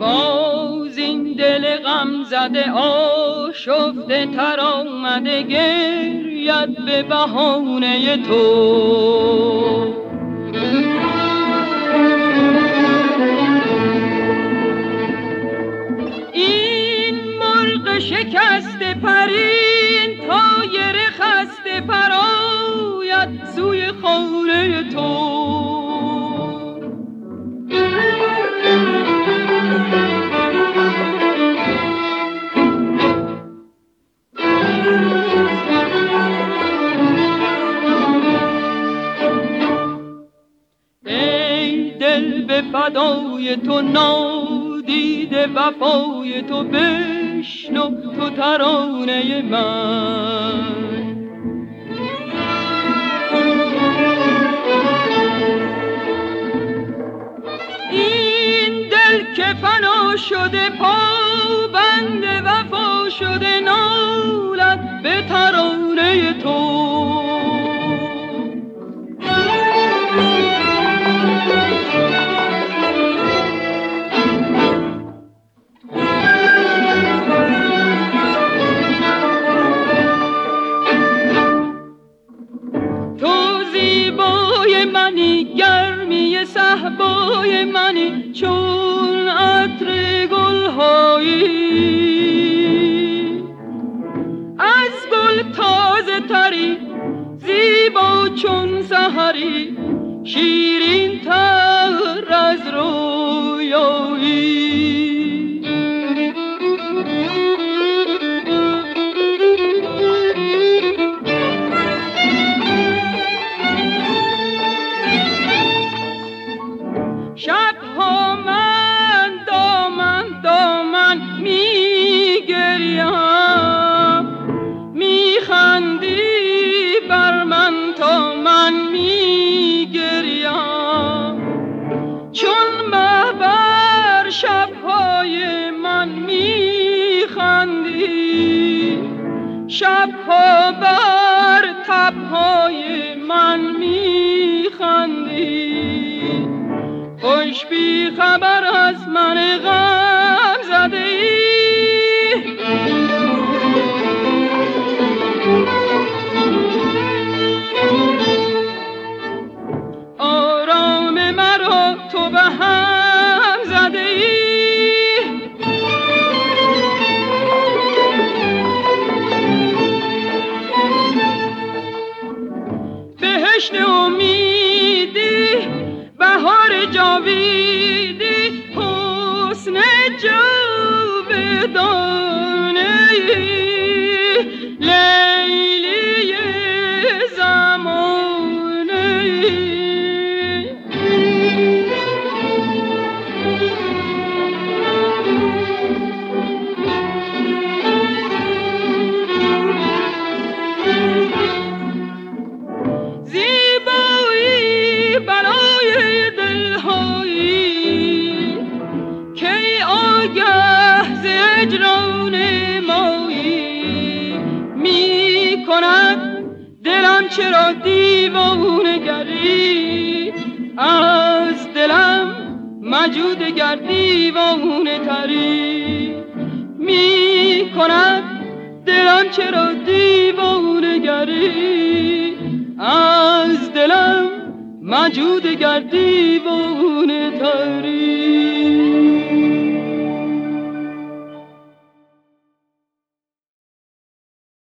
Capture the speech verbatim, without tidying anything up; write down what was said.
باز این دل غم زده آشفته تر آمده گرید به بهانه تو. این مرغ شکسته پرین طایر خسته پراید سوی خانه تو. فدای تو نادیده وفای تو بشنو تو ترانه من. این دل که فنا شده پابند وفا شده نالد به ترانه تو. صحبای منی چون عطر گلهایی، از گل تازه تری زیبا چون سحری شیرین تر از رویایی. شبها من دامن دامن می گریم، می خندی بر من تا من می گریم. چون مه بر شبهای من می خندی، شبها بر تبهای من می خندی. خوش بی خبر از من غم زده ای، آرام مرا تو به هم زده ای. بهشت امیدی بهار جاویدی حسن جاودانه لیلی زمانه. زیبایی برای دلهایی کی آگه ز اجران مایی. می کند دلم چرا دیوانه گری، از دلم مجود گر دیوانه تری. می کند دلم چرا دیوانه گری، از دلم مجود گر دیوانه تری.